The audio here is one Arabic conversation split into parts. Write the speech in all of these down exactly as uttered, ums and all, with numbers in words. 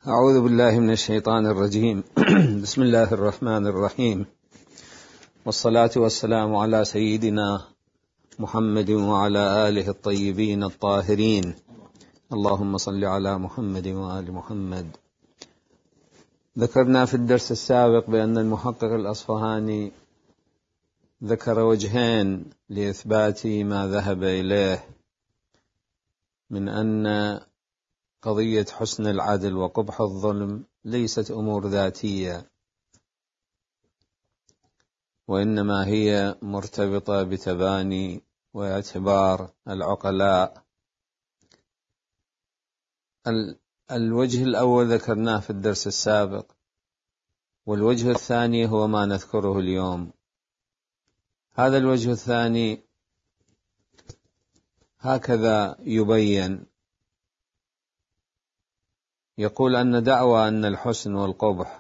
أعوذ بالله من الشيطان الرجيم. بسم الله الرحمن الرحيم، والصلاة والسلام على سيدنا محمد وعلى آله الطيبين الطاهرين. اللهم صل على محمد وآل محمد. ذكرنا في الدرس السابق بأن المحقق الأصفهاني ذكر وجهين لإثبات ما ذهب إليه من أن قضية حسن العدل وقبح الظلم ليست أمور ذاتية، وإنما هي مرتبطة بتباني واعتبار العقلاء. الوجه الأول ذكرناه في الدرس السابق، والوجه الثاني هو ما نذكره اليوم. هذا الوجه الثاني هكذا يبين، يقول أن دعوى أن الحسن والقبح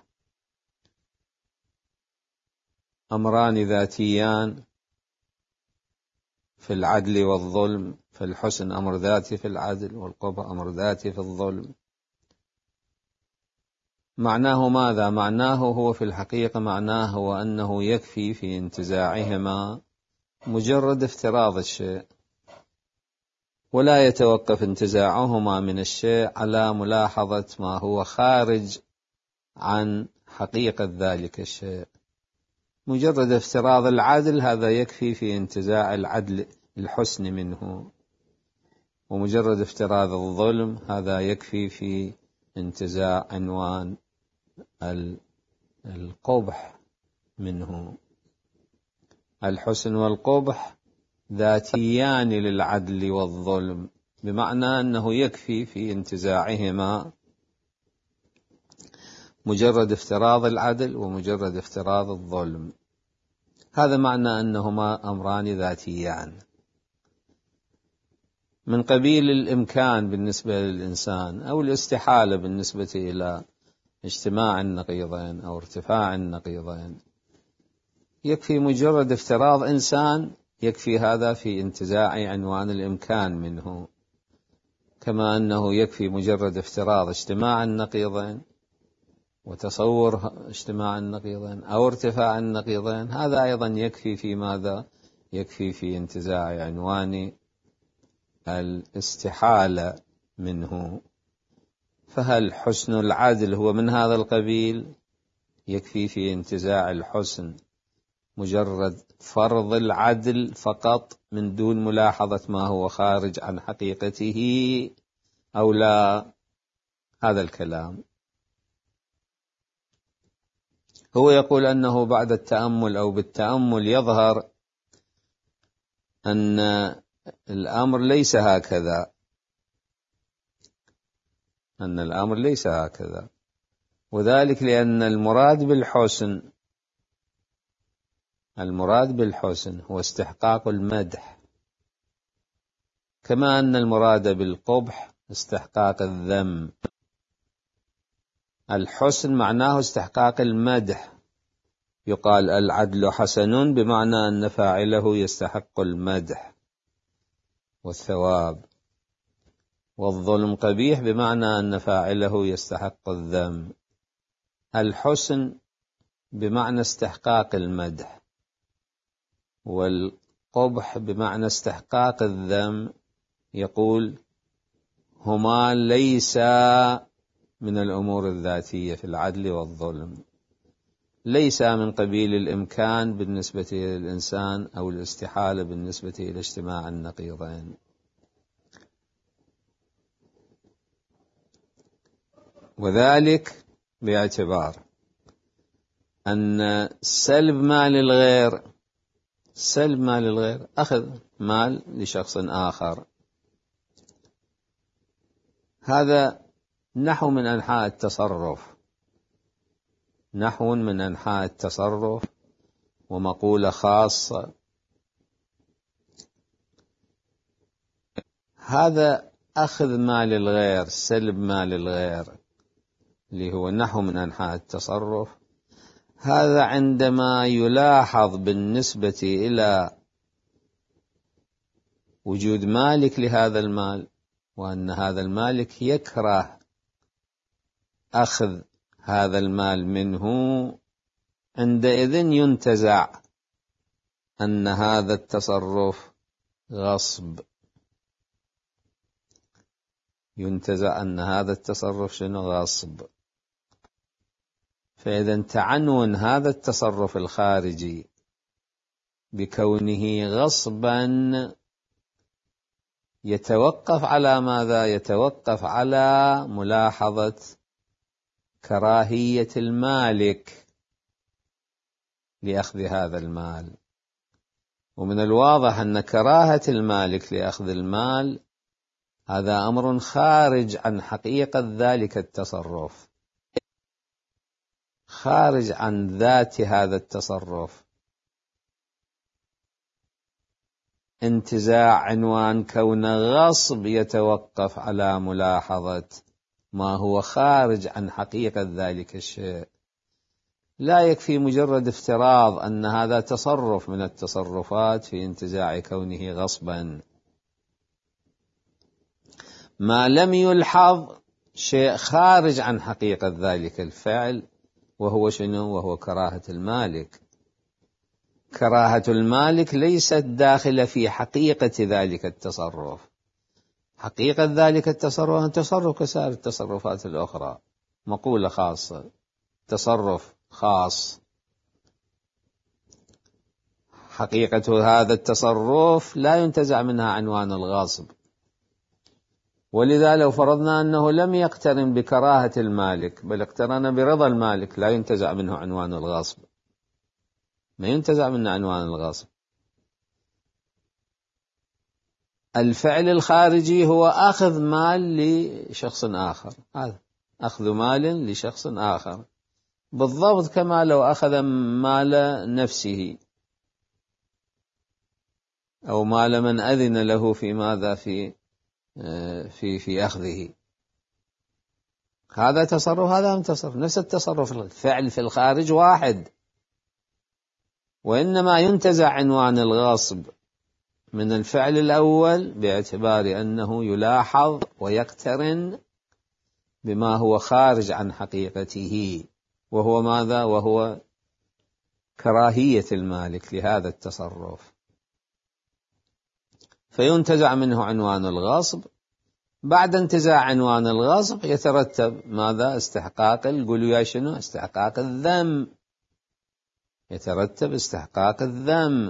أمران ذاتيان في العدل والظلم، فالحسن أمر ذاتي في العدل والقبح أمر ذاتي في الظلم. معناه ماذا؟ معناه هو في الحقيقة معناه هو أنه يكفي في انتزاعهما مجرد افتراض الشيء، ولا يتوقف انتزاعهما من الشيء على ملاحظة ما هو خارج عن حقيقة ذلك الشيء. مجرد افتراض العدل هذا يكفي في انتزاع العدل الحسن منه، ومجرد افتراض الظلم هذا يكفي في انتزاع عنوان القبح منه. الحسن والقبح ذاتيان للعدل والظلم، بمعنى أنه يكفي في انتزاعهما مجرد افتراض العدل ومجرد افتراض الظلم. هذا معنى أنهما أمران ذاتيان من قبيل الإمكان بالنسبة للإنسان أو الاستحالة بالنسبة إلى اجتماع النقيضين أو ارتفاع النقيضين. يكفي مجرد افتراض إنسان، يكفي هذا في انتزاع عنوان الإمكان منه، كما أنه يكفي مجرد افتراض اجتماع النقيضين وتصور اجتماع النقيضين أو ارتفاع النقيضين، هذا أيضا يكفي في ماذا؟ يكفي في انتزاع عنوان الاستحالة منه. فهل حسن العدل هو من هذا القبيل؟ يكفي في انتزاع الحسن مجرد فرض العدل فقط من دون ملاحظة ما هو خارج عن حقيقته أو لا؟ هذا الكلام. هو يقول أنه بعد التأمل أو بالتأمل يظهر أن الأمر ليس هكذا، أن الأمر ليس هكذا، وذلك لأن المراد بالحسن المراد بالحسن هو استحقاق المدح، كما أن المراد بالقبح استحقاق الذم. الحسن معناه استحقاق المدح، يقال العدل حسن بمعنى أن فاعله يستحق المدح والثواب، والظلم قبيح بمعنى أن فاعله يستحق الذم. الحسن بمعنى استحقاق المدح، والقبح بمعنى استحقاق الذم. يقول هما ليس من الأمور الذاتية في العدل والظلم، ليس من قبيل الإمكان بالنسبة للإنسان أو الاستحالة بالنسبة إلى اجتماع النقيضين. وذلك باعتبار أن سلب مال الغير سلب مال الغير أخذ مال لشخص آخر، هذا نحو من أنحاء التصرف نحو من أنحاء التصرف ومقولة خاصة. هذا أخذ مال الغير، سلب مال الغير اللي هو نحو من أنحاء التصرف، هذا عندما يلاحظ بالنسبة إلى وجود مالك لهذا المال، وأن هذا المالك يكره أخذ هذا المال منه، عندئذ ينتزع أن هذا التصرف غصب، ينتزع أن هذا التصرف شنو؟ غصب. فإذا تعنون هذا التصرف الخارجي بكونه غصبا يتوقف على ماذا؟ يتوقف على ملاحظة كراهية المالك لأخذ هذا المال. ومن الواضح أن كراهة المالك لأخذ المال هذا أمر خارج عن حقيقة ذلك التصرف، خارج عن ذات هذا التصرف. انتزاع عنوان كون غصب يتوقف على ملاحظة ما هو خارج عن حقيقة ذلك الشيء. لا يكفي مجرد افتراض أن هذا تصرف من التصرفات في انتزاع كونه غصبا، ما لم يلحظ شيء خارج عن حقيقة ذلك الفعل، وهو شنو؟ وهو كراهة المالك. كراهة المالك ليست داخلة في حقيقة ذلك التصرف. حقيقة ذلك التصرف تصرف كسائر التصرفات الأخرى، مقولة خاصة، تصرف خاص. حقيقة هذا التصرف لا ينتزع منها عنوان الغصب. ولذا لو فرضنا أنه لم يقترن بكراهة المالك بل اقترن برضا المالك لا ينتزع منه عنوان الغصب، ما ينتزع منه عنوان الغصب. الفعل الخارجي هو أخذ مال لشخص آخر، هذا أخذ مال لشخص آخر بالضبط كما لو أخذ مال نفسه أو مال من أذن له في ماذا في في في أخذه. هذا تصرف، هذا هم تصرف، نفس التصرف. الفعل في الخارج واحد، وإنما ينتزع عنوان الغصب من الفعل الأول باعتبار أنه يلاحظ ويقترن بما هو خارج عن حقيقته، وهو ماذا؟ وهو كراهية المالك لهذا التصرف، فينتزع منه عنوان الغصب. بعد انتزاع عنوان الغصب يترتب ماذا؟ استحقاق، قولوا يا شنو؟ استحقاق الذم، يترتب استحقاق الذم.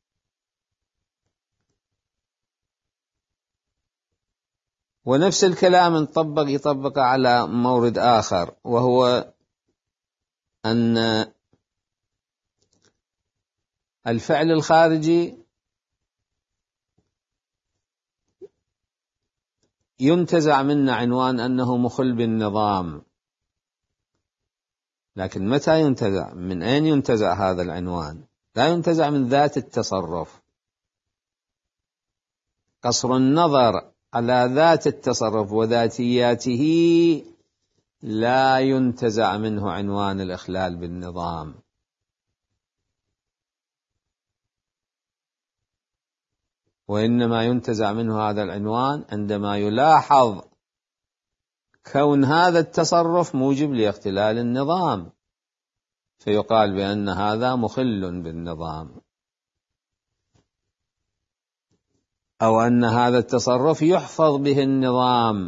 ونفس الكلام نطبق يطبق على مورد آخر، وهو أن الفعل الخارجي ينتزع منا عنوان أنه مخل بالنظام، لكن متى ينتزع؟ من أين ينتزع هذا العنوان؟ لا ينتزع من ذات التصرف. قصر النظر على ذات التصرف وذاتياته لا ينتزع منه عنوان الإخلال بالنظام. وإنما ينتزع منه هذا العنوان عندما يلاحظ كون هذا التصرف موجب لاختلال النظام، فيقال بأن هذا مخل بالنظام، أو أن هذا التصرف يحفظ به النظام،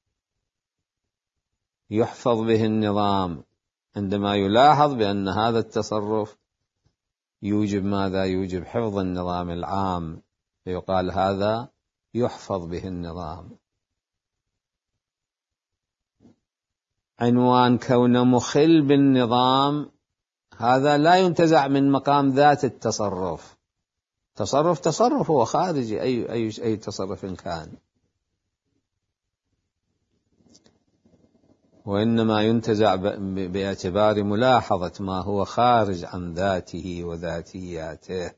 يحفظ به النظام عندما يلاحظ بأن هذا التصرف يوجب ماذا؟ يوجب حفظ النظام العام، فيقال هذا يحفظ به النظام. عنوان كونه مخل بالنظام هذا لا ينتزع من مقام ذات التصرف. تصرف تصرف هو خارجي، أي أي أي تصرف كان، وإنما ينتزع باعتبار ملاحظة ما هو خارج عن ذاته وذاتياته،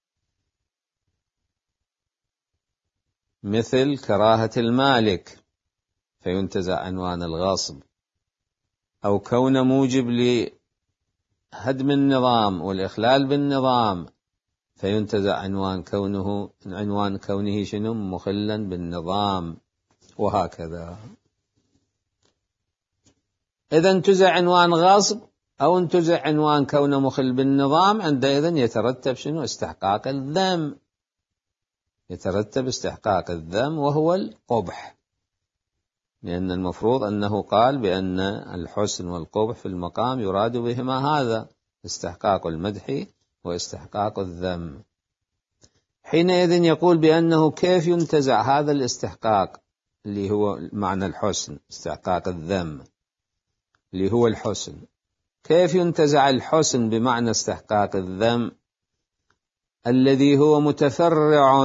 مثل كراهة المالك فينتزع عنوان الغصب، أو كون موجب لهدم النظام والإخلال بالنظام فينتزع عنوان كونه عنوان كونه شنو؟ مخلا بالنظام، وهكذا. إذا انتزع عنوان غصب أو انتزع عنوان كونه مخل بالنظام، عندئذ يترتب شنو؟ استحقاق الذم، يترتب استحقاق الذم وهو القبح، لأن المفروض أنه قال بأن الحسن والقبح في المقام يراد بهما هذا، استحقاق المدح واستحقاق الذم. حينئذ يقول بأنه كيف ينتزع هذا الاستحقاق اللي هو معنى الحسن، استحقاق الذم اللي هو الحسن، كيف ينتزع الحسن بمعنى استحقاق الذم الذي هو متفرع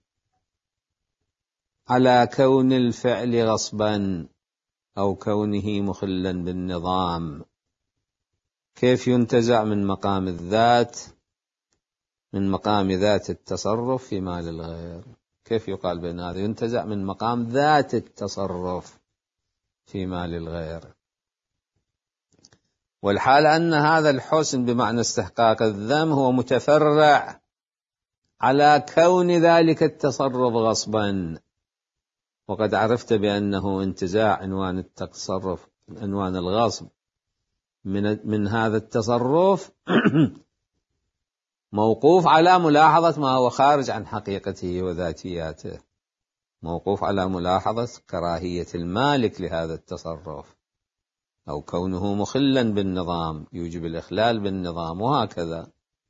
على كون الفعل غصبا أو كونه مخلا بالنظام؟ كيف ينتزع من مقام الذات، من مقام ذات التصرف في مال الغير؟ كيف يقال بأن هذا ينتزع من مقام ذات التصرف في مال الغير، والحال أن هذا الحسن بمعنى استحقاق الذم هو متفرع على كون ذلك التصرف غصبا، وقد عرفت بأنه انتزاع عنوان التصرف، عنوان الغصب من من هذا التصرف موقوف على ملاحظة ما هو خارج عن حقيقته وذاتياته، موقوف على ملاحظة كراهية المالك لهذا التصرف أو كونه مخلا بالنظام يوجب الإخلال بالنظام، وهكذا.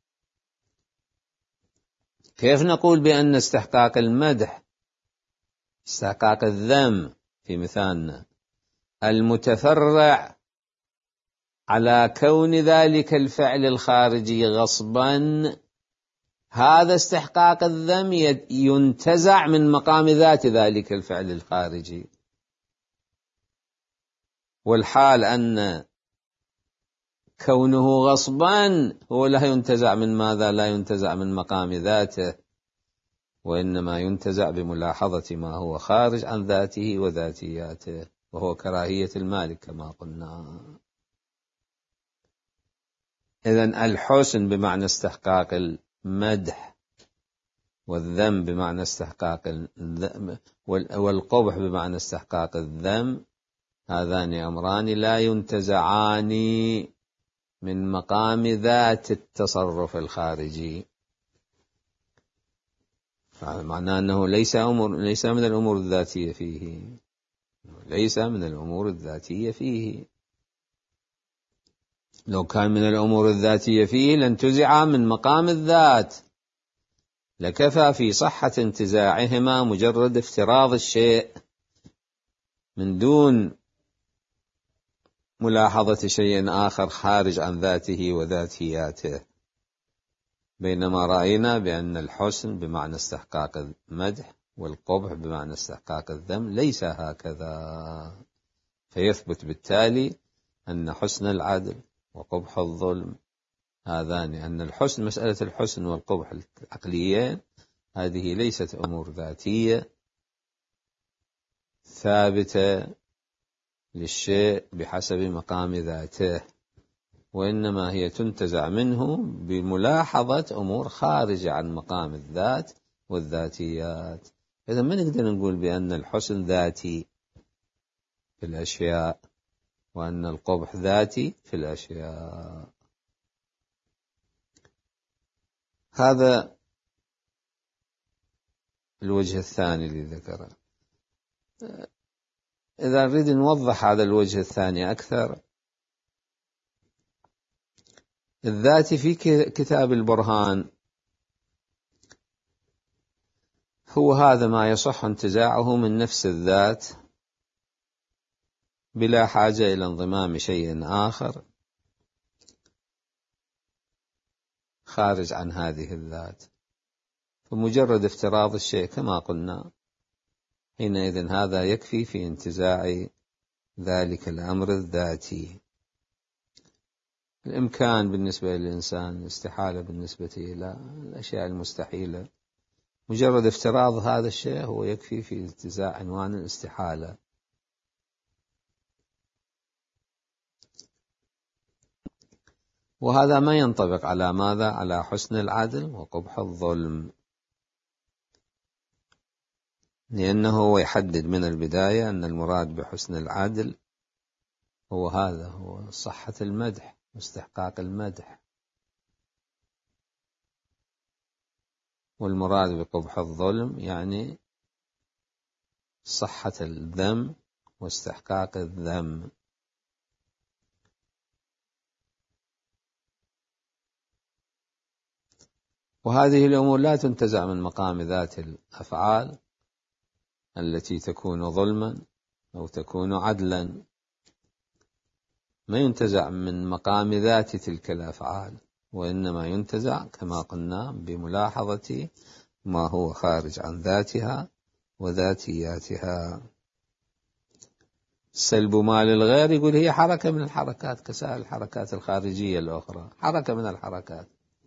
كيف نقول بأن استحقاق المدح، استحقاق الذم في مثالنا المتفرع على كون ذلك الفعل الخارجي غصبا، هذا استحقاق الذم ينتزع من مقام ذات ذلك الفعل الخارجي، والحال أن كونه غصبا هو لا ينتزع من ماذا؟ لا ينتزع من مقام ذاته، وإنما ينتزع بملاحظة ما هو خارج عن ذاته وذاتياته، وهو كراهية المالك كما قلنا. إذن الحسن بمعنى استحقاق المدح، والذم بمعنى استحقاق الذم، والقبح بمعنى استحقاق الذم، هذان أمران لا ينتزعان من مقام ذات التصرف الخارجي، معناه أنه ليس أمر ليس من الأمور الذاتية فيه، ليس من الأمور الذاتية فيه. لو كان من الأمور الذاتية فيه لانتزع من مقام الذات، لكفى في صحة انتزاعهما مجرد افتراض الشيء من دون ملاحظة شيء آخر خارج عن ذاته وذاتياته، بينما رأينا بأن الحسن بمعنى استحقاق المدح والقبح بمعنى استحقاق الذم ليس هكذا، فيثبت بالتالي أن حسن العدل وقبح الظلم هذان، أن الحسن، مسألة الحسن والقبح العقليين هذه ليست أمور ذاتية ثابتة للشيء بحسب مقام ذاته، وإنما هي تنتزع منه بملاحظة أمور خارجة عن مقام الذات والذاتيات. إذا ما نقدر نقول بأن الحسن ذاتي في الأشياء وأن القبح ذاتي في الأشياء. هذا الوجه الثاني اللي ذكره. إذا نريد نوضح هذا الوجه الثاني أكثر، الذاتي في كتاب البرهان هو هذا ما يصح انتزاعه من نفس الذات بلا حاجة إلى انضمام شيء آخر خارج عن هذه الذات، فمجرد افتراض الشيء كما قلنا، حينئذ هذا يكفي في انتزاع ذلك الأمر الذاتي. الإمكان بالنسبة للإنسان، الاستحالة بالنسبة إلى الأشياء المستحيلة، مجرد افتراض هذا الشيء هو يكفي في انتزاع عنوان الاستحالة. وهذا ما ينطبق على ماذا؟ على حسن العدل وقبح الظلم، لأنه هو يحدد من البداية أن المراد بحسن العدل هو هذا، هو صحة المدح واستحقاق المدح. والمراد بقبح الظلم يعني صحة الذم واستحقاق الذم. وهذه الأمور لا تنتزع من مقام ذات الأفعال التي تكون ظلما أو تكون عدلا، ما ينتزع من مقام ذات تلك الأفعال، وإنما ينتزع كما قلنا بملاحظة ما هو خارج عن ذاتها وذاتياتها. سلب مال الغير يقول هي حركة من الحركات كسائر الحركات الخارجية الأخرى، حركة من الحركات.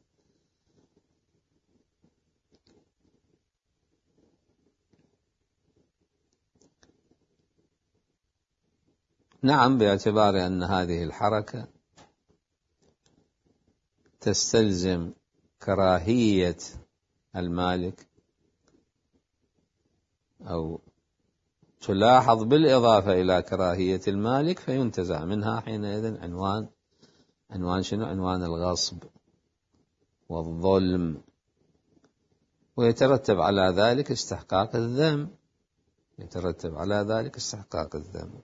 نعم، باعتبار أن هذه الحركة تستلزم كراهية المالك أو تلاحظ بالإضافة إلى كراهية المالك، فينتزع منها حينئذ عنوان عنوان شنو؟ عنوان الغصب والظلم، ويترتب على ذلك استحقاق الذم، يترتب على ذلك استحقاق الذم.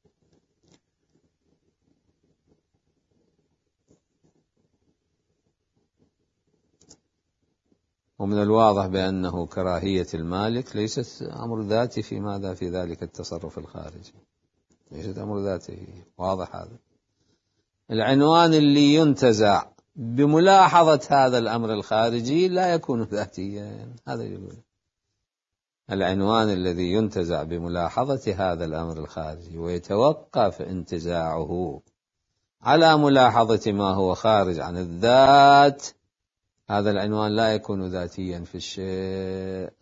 ومن الواضح بأنه كراهية المالك ليست أمر ذاتي في ماذا في ذلك التصرف الخارجي، ليست أمر ذاتي، واضح هذا. العنوان اللي ينتزع بملاحظة هذا الأمر الخارجي لا يكون ذاتيا، هذا يقول العنوان الذي ينتزع بملاحظة هذا الأمر الخارجي ويتوقف انتزاعه على ملاحظة ما هو خارج عن الذات، هذا العنوان لا يكون ذاتيا في الشيء.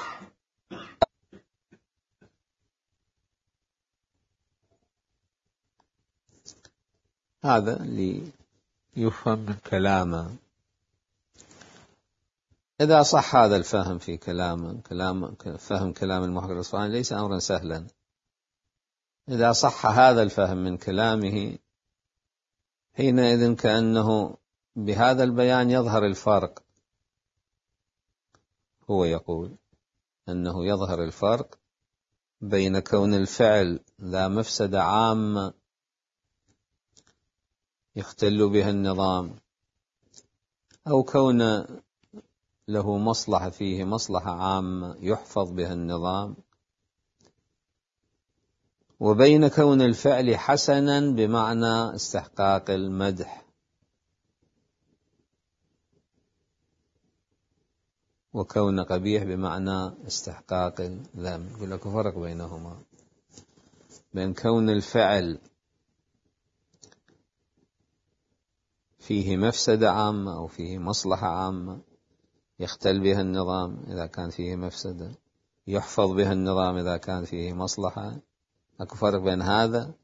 هذا اللي يفهم من كلامه. إذا صح هذا الفهم في كلام كلام فهم كلام المحقق الأصفهاني ليس أمرا سهلا. إذا صح هذا الفهم من كلامه حينئذ كأنه بهذا البيان يظهر الفرق. هو يقول أنه يظهر الفرق بين كون الفعل ذا مفسدة عامة يختل بها النظام، أو كون له مصلحة فيه مصلحة عامة يحفظ بها النظام، وبين كون الفعل حسنا بمعنى استحقاق المدح، وكون قبيح بمعنى استحقاق الذم. يقول لك فرق بينهما، بين كون الفعل فيه مفسدة عامة أو فيه مصلحة عامة يختل بها النظام إذا كان فيه مفسدة، يحفظ بها النظام إذا كان فيه مصلحة. أكو فرق بين هذا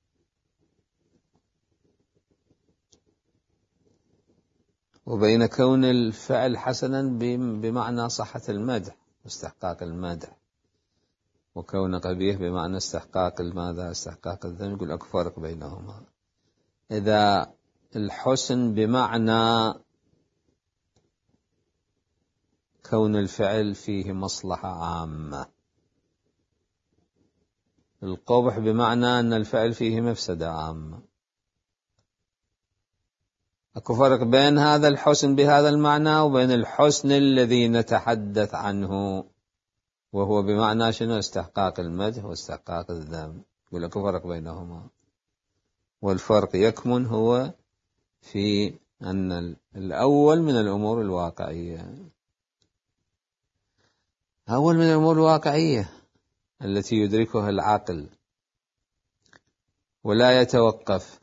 وبين كون الفعل حسنا بمعنى صحة المدح واستحقاق المدح، وكون قبيح بمعنى استحقاق الماذا؟ استحقاق الذم. يقول أكو فرق بينهما. إذا الحسن بمعنى كون الفعل فيه مصلحة عامة، القبح بمعنى أن الفعل فيه مفسدة عامة. أكو فرق بين هذا الحسن بهذا المعنى وبين الحسن الذي نتحدث عنه وهو بمعنى شنو؟ استحقاق المدح واستحقاق الذم. يقول أكو فرق بينهما، والفرق يكمن هو في أن الأول من الأمور الواقعية، أول من الأمور الواقعية التي يدركها العقل ولا يتوقف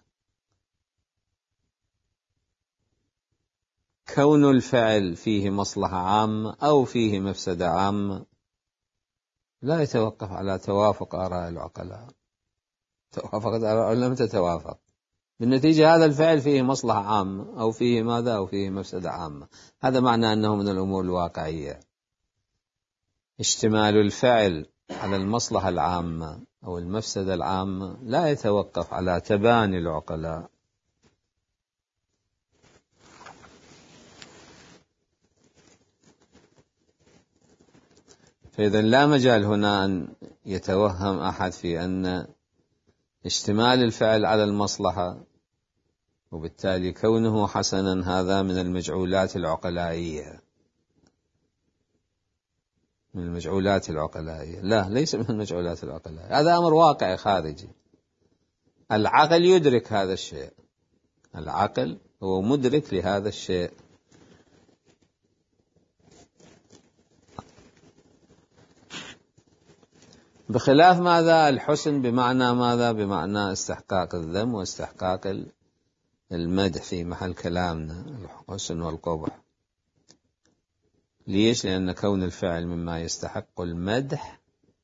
كون الفعل فيه مصلحة عامة أو فيه مفسدة عامة، لا يتوقف على توافق آراء العقلاء. توافقت آراء لم تتوافق، بالنتيجة هذا الفعل فيه مصلحة عامة أو فيه ماذا؟ أو فيه مفسدة عامة. هذا معنى أنه من الأمور الواقعية. اشتمال الفعل على المصلحة العامة أو المفسدة العامة لا يتوقف على تباني العقلاء. فإذا لا مجال هنا أن يتوهم أحد في أن اشتمال الفعل على المصلحة وبالتالي كونه حسنا هذا من المجعولات العقلائية، من المجعولات العقلائية. لا، ليس من المجعولات العقلائية، هذا أمر واقعي خارجي. العقل يدرك هذا الشيء، العقل هو مدرك لهذا الشيء. بخلاف ماذا؟ الحسن بمعنى ماذا؟ بمعنى استحقاق الذم واستحقاق المدح في محل كلامنا، الحسن والقبح. ليش؟ لأن كون الفعل مما يستحق المدح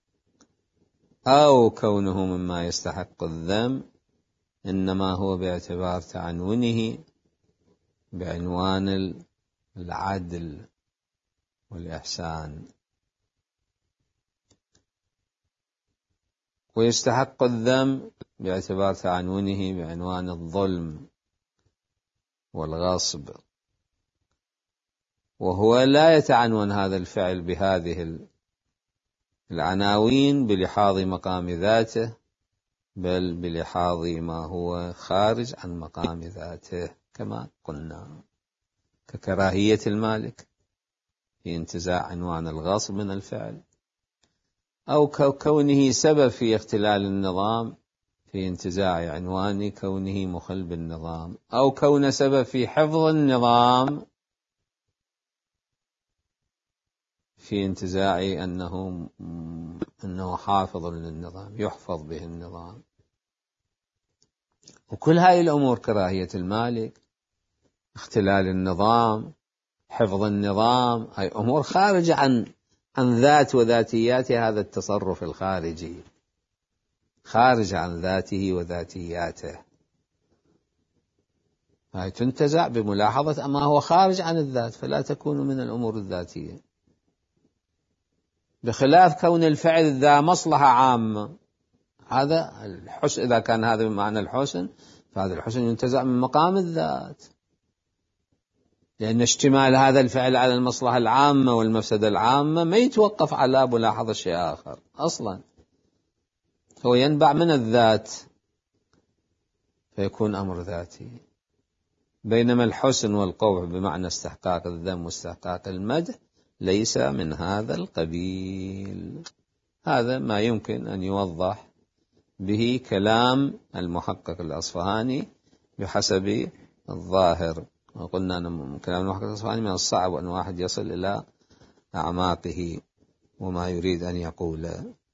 أو كونه مما يستحق الذم إنما هو باعتبار تعنونه بعنوان العدل والإحسان. ويستحق الذم باعتبار تعنونه بعنوان الظلم والغصب، وهو لا يتعنون هذا الفعل بهذه العناوين بلحاظ مقام ذاته، بل بلحاظ ما هو خارج عن مقام ذاته، كما قلنا ككراهية المالك في انتزاع عنوان الغصب من الفعل، أو كونه سبب في اختلال النظام في انتزاع عنوان كونه مخل بالنظام، أو كون سبب في حفظ النظام في انتزاع أنه أنه حافظ للنظام، يحفظ به النظام. وكل هذه الأمور، كراهية المالك، اختلال النظام، حفظ النظام، هاي أمور خارجة عن عن ذات وذاتيات هذا التصرف الخارجي، خارج عن ذاته وذاتياته. هاي تنتزع بملاحظة ما هو خارج عن الذات، فلا تكون من الأمور الذاتية. بخلاف كون الفعل ذا مصلحة عامة، هذا الحسن، إذا كان هذا بمعنى الحسن فهذا الحسن ينتزع من مقام الذات، لأن اشتمال هذا الفعل على المصلحة العامة والمفسدة العامة ما يتوقف على ملاحظة شيء آخر أصلا، هو ينبع من الذات فيكون أمر ذاتي. بينما الحسن والقبح بمعنى استحقاق الذم واستحقاق المدح ليس من هذا القبيل. هذا ما يمكن أن يوضح به كلام المحقق الأصفهاني بحسب الظاهر. وقلنا أن كلام المحقق الأصفهاني من الصعب أن واحد يصل إلى أعماقه وما يريد أن يقول.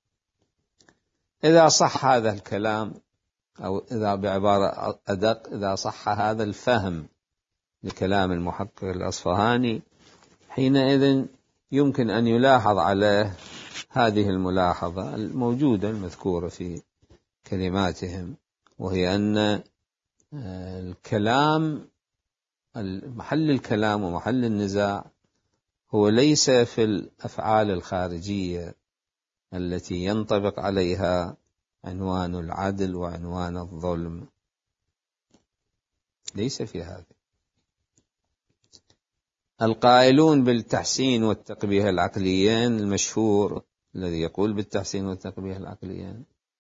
إذا صح هذا الكلام، أو إذا بعبارة أدق، إذا صح هذا الفهم لكلام المحقق الأصفهاني، حينئذ يمكن أن يلاحظ عليه هذه الملاحظة الموجودة المذكورة في كلماتهم، وهي أن الكلام، محل الكلام ومحل النزاع هو ليس في الأفعال الخارجية التي ينطبق عليها عنوان العدل وعنوان الظلم، ليس في هذا. القائلون بالتحسين والتقبيح العقليين، المشهور الذي يقول بالتحسين والتقبيح العقليين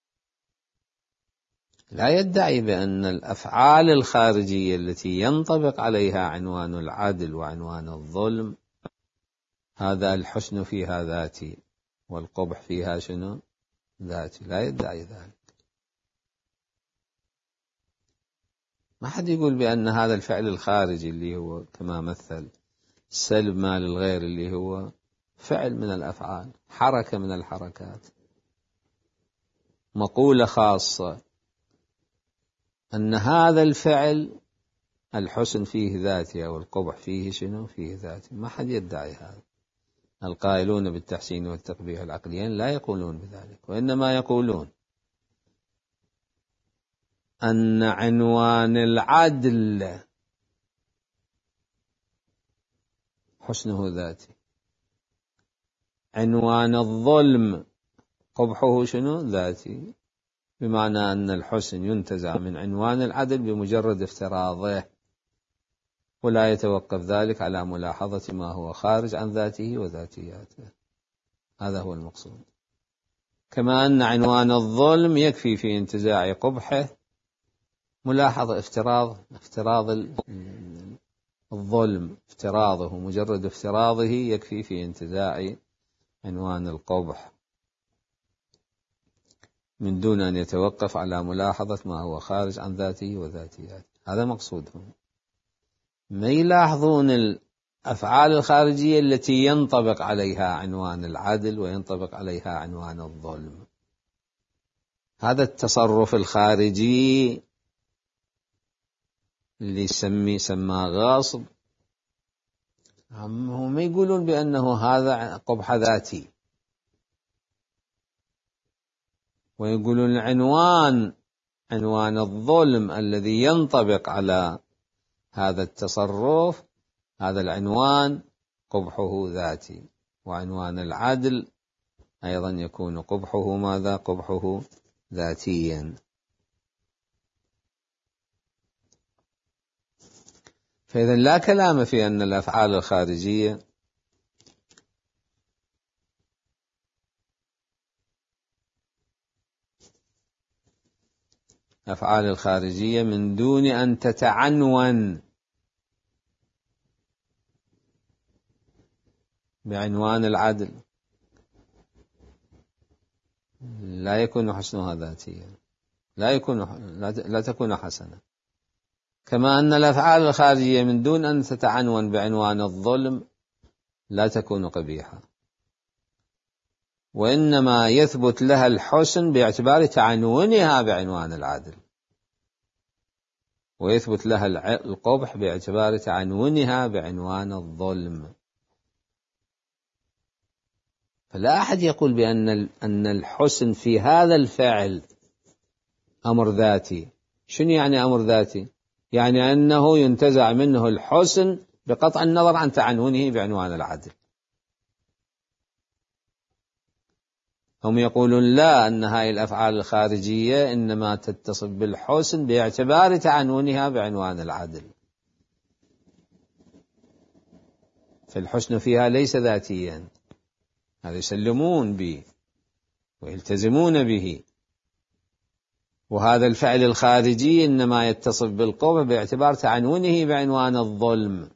لا يدعي بأن الأفعال الخارجية التي ينطبق عليها عنوان العدل وعنوان الظلم هذا الحسن فيها ذاتي والقبح فيها شنو؟ ذاتي. لا يدعي ذلك. ما حد يقول بأن هذا الفعل الخارجي اللي هو كما مثل سلب مال الغير اللي هو فعل من الأفعال، حركة من الحركات، مقولة خاصة، أن هذا الفعل الحسن فيه ذاتي أو القبح فيه شنو؟ فيه ذاتي. ما حد يدعي هذا. القائلون بالتحسين والتقبيح العقليين لا يقولون بذلك، وإنما يقولون أن عنوان العدل حسنه ذاتي، عنوان الظلم قبحه شنو؟ ذاتي، بمعنى أن الحسن ينتزع من عنوان العدل بمجرد افتراضه، ولا يتوقف ذلك على ملاحظة ما هو خارج عن ذاته وذاتياته. هذا هو المقصود. كما أن عنوان الظلم يكفي في انتزاع قبحه ملاحظة افتراض افتراض الظلم، افتراضه، مجرد افتراضه يكفي في انتزاع عنوان القبح من دون أن يتوقف على ملاحظة ما هو خارج عن ذاته وذاتياته. هذا مقصودهم. ما يلاحظون الأفعال الخارجية التي ينطبق عليها عنوان العدل وينطبق عليها عنوان الظلم. هذا التصرف الخارجي اللي يسمي سماه غاصب، هم يقولون بأنه هذا قبح ذاتي، ويقولون العنوان عنوان الظلم الذي ينطبق على هذا التصرف، هذا العنوان قبحه ذاتي، وعنوان العدل أيضا يكون قبحه ماذا؟ قبحه ذاتيا. فإذا لا كلام في أن الأفعال الخارجية أفعال الخارجية من دون أن تتعنون بعنوان العدل لا يكون حسنها ذاتيا، لا يكون لا تكون حسنة. كما أن الأفعال الخارجية من دون أن تتعنون بعنوان الظلم لا تكون قبيحة، وإنما يثبت لها الحسن باعتبار تعنونها بعنوان العدل، ويثبت لها القبح باعتبار تعنونها بعنوان الظلم. فلا أحد يقول بأن أن الحسن في هذا الفعل أمر ذاتي. شنو يعني أمر ذاتي؟ يعني أنه ينتزع منه الحسن بقطع النظر عن تعنونه بعنوان العدل. هم يقولون لا، أن هذه الأفعال الخارجية إنما تتصف بالحسن باعتبار تعنونها بعنوان العدل، فالحسن فيها ليس ذاتيا. هذا يسلمون به ويلتزمون به. وهذا الفعل الخارجي إنما يتصف بالقبح باعتبار تعنونه بعنوان الظلم،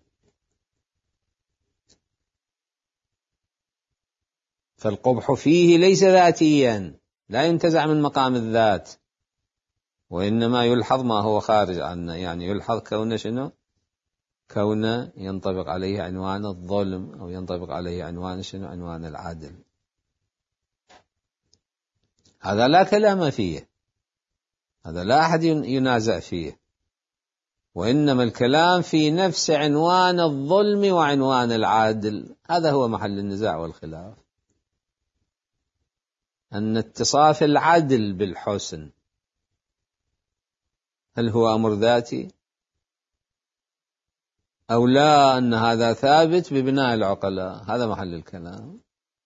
فالقبح فيه ليس ذاتيا، لا ينتزع من مقام الذات، وإنما يلحظ ما هو خارج عنه، يعني يلحظ كونه شنو؟ كونه ينطبق عليه عنوان الظلم، أو ينطبق عليه عنوان شنو؟ عنوان العدل. هذا لا كلام فيه، هذا لا أحد ينازع فيه، وإنما الكلام في نفس عنوان الظلم وعنوان العدل. هذا هو محل النزاع والخلاف، أن اتصاف العدل بالحسن هل هو أمر ذاتي أو لا، أن هذا ثابت ببناء العقلاء. هذا محل الكلام.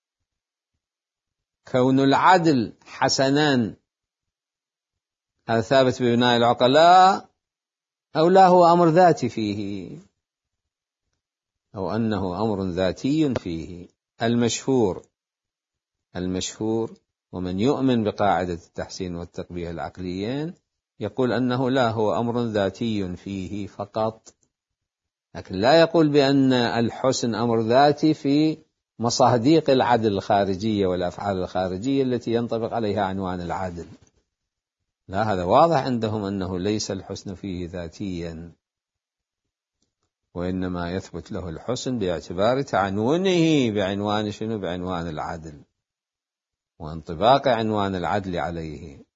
كون العدل حسنا هذا ثابت ببناء العقلاء أو لا هو أمر ذاتي فيه، أو أنه أمر ذاتي فيه. المشهور المشهور ومن يؤمن بقاعدة التحسين والتقبيح العقليين يقول أنه لا، هو أمر ذاتي فيه فقط، لكن لا يقول بأن الحسن أمر ذاتي في مصادق العدل الخارجية والأفعال الخارجية التي ينطبق عليها عنوان العدل. لا، هذا واضح عندهم أنه ليس الحسن فيه ذاتيا، وإنما يثبت له الحسن باعتبار تعنونه بعنوان شنو؟ بعنوان العدل، وانطباق عنوان العدل عليه.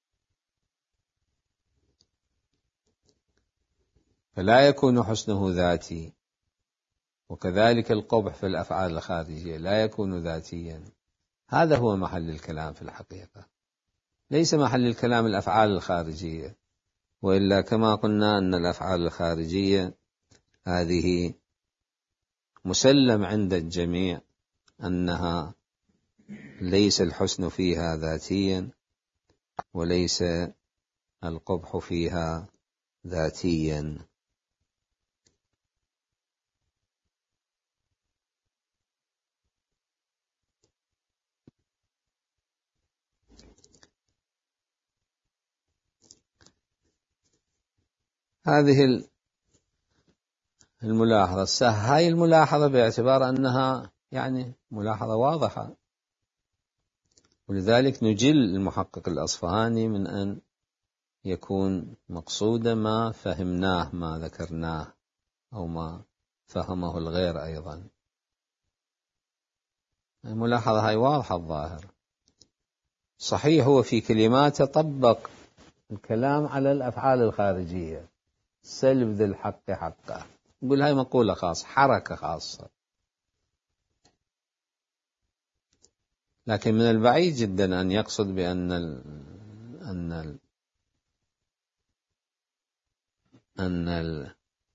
فلا يكون حسنه ذاتي، وكذلك القبح في الأفعال الخارجية لا يكون ذاتيا. هذا هو محل الكلام في الحقيقة، ليس محل الكلام الأفعال الخارجية، وإلا كما قلنا أن الأفعال الخارجية هذه مسلم عند الجميع أنها ليس الحسن فيها ذاتيا وليس القبح فيها ذاتيا. هذه الملاحظة هاي الملاحظة باعتبار أنها يعني ملاحظة واضحة، ولذلك نجل المحقق الأصفهاني من أن يكون مقصود ما فهمناه ما ذكرناه أو ما فهمه الغير أيضا. الملاحظة هاي واضحة الظاهر. صحيح هو في كلماته طبق الكلام على الأفعال الخارجية، سلب ذي الحق حقه، يقول هاي مقولة خاصة، حركة خاصة، لكن من البعيد جدا أن يقصد بأن ال أن ال أن ال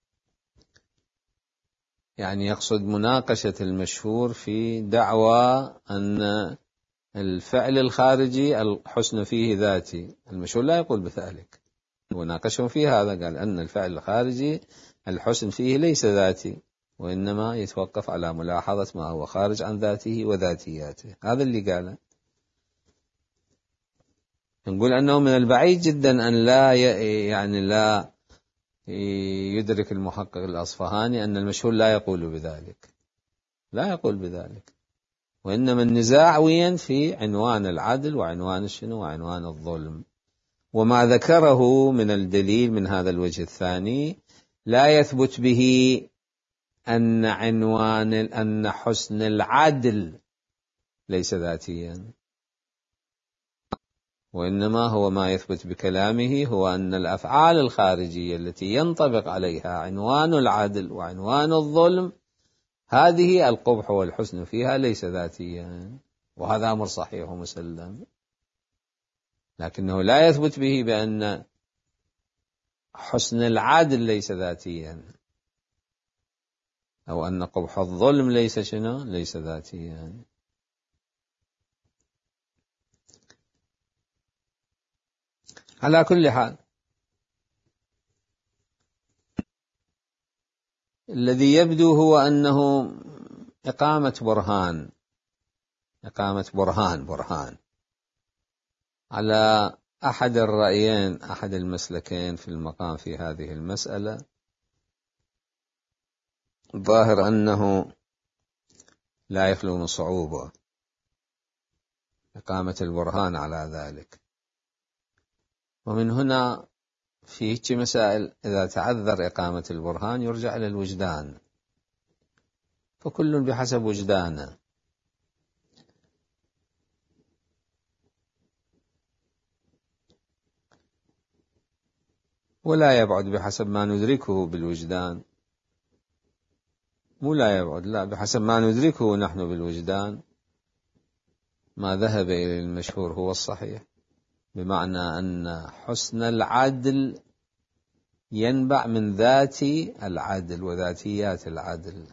يعني يقصد مناقشة المشهور في دعوى أن الفعل الخارجي الحسن فيه ذاتي. المشهور لا يقول بذلك، وناقشهم في هذا، قال أن الفعل الخارجي الحسن فيه ليس ذاتي، وإنما يتوقف على ملاحظة ما هو خارج عن ذاته وذاتياته. هذا اللي قاله. نقول أنه من البعيد جدا أن لا يعني لا يدرك المحقق الأصفهاني أن المشهور لا يقول بذلك، لا يقول بذلك، وإنما النزاع وين في عنوان العدل وعنوان الشنو وعنوان الظلم. وما ذكره من الدليل من هذا الوجه الثاني لا يثبت به أن عنوان أن حسن العدل ليس ذاتيا، وإنما هو ما يثبت بكلامه هو أن الأفعال الخارجية التي ينطبق عليها عنوان العدل وعنوان الظلم هذه القبح والحسن فيها ليس ذاتيا، وهذا أمر صحيح ومسلم، لكنه لا يثبت به بأن حسن العدل ليس ذاتيا أو أن قبح الظلم ليس شنو ليس ذاتيا. على كل حال الذي يبدو هو أنه إقامة برهان إقامة برهان برهان على أحد الرأيين أحد المسلكين في المقام في هذه المسألة، ظاهر أنه لا يخلو من صعوبة إقامة البرهان على ذلك. ومن هنا في هيك مسائل إذا تعذر إقامة البرهان يرجع إلى الوجدان، فكل بحسب وجدانه. ولا يبعد بحسب ما ندركه بالوجدان، مو لا يبعد، لا، بحسب ما ندركه نحن بالوجدان ما ذهب إلى المشهور هو الصحيح، بمعنى أن حسن العدل ينبع من ذات العدل وذاتيات العدل،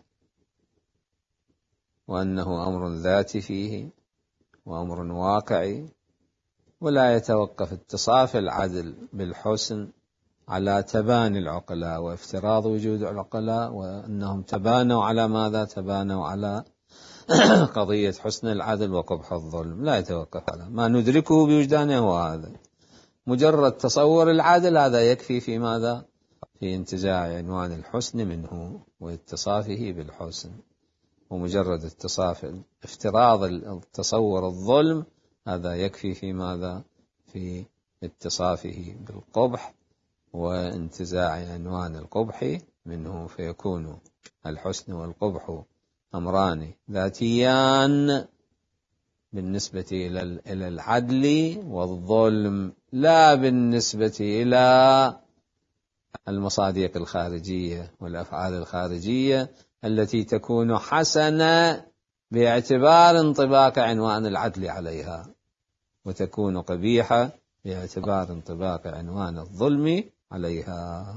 وأنه أمر ذاتي فيه وأمر واقعي، ولا يتوقف اتصاف العدل بالحسن على تباني العقلاء وافتراض وجود العقلاء وأنهم تبانوا على ماذا؟ تبانوا على قضية حسن العدل وقبح الظلم. لا يتوقف على ما ندركه بوجدانه، هو هذا مجرد تصور العدل، هذا يكفي في ماذا؟ في انتزاع عنوان الحسن منه واتصافه بالحسن. ومجرد اتصاف افتراض التصور الظلم هذا يكفي في ماذا؟ في اتصافه بالقبح وانتزاع عنوان القبح منه، فيكون الحسن والقبح أمران ذاتيان بالنسبة إلى العدل والظلم، لا بالنسبة إلى المصادق الخارجية والأفعال الخارجية التي تكون حسنة باعتبار انطباق عنوان العدل عليها، وتكون قبيحة باعتبار انطباق عنوان الظلم عليها.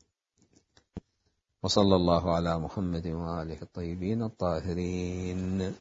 وصلى الله على محمد وآله الطيبين الطاهرين.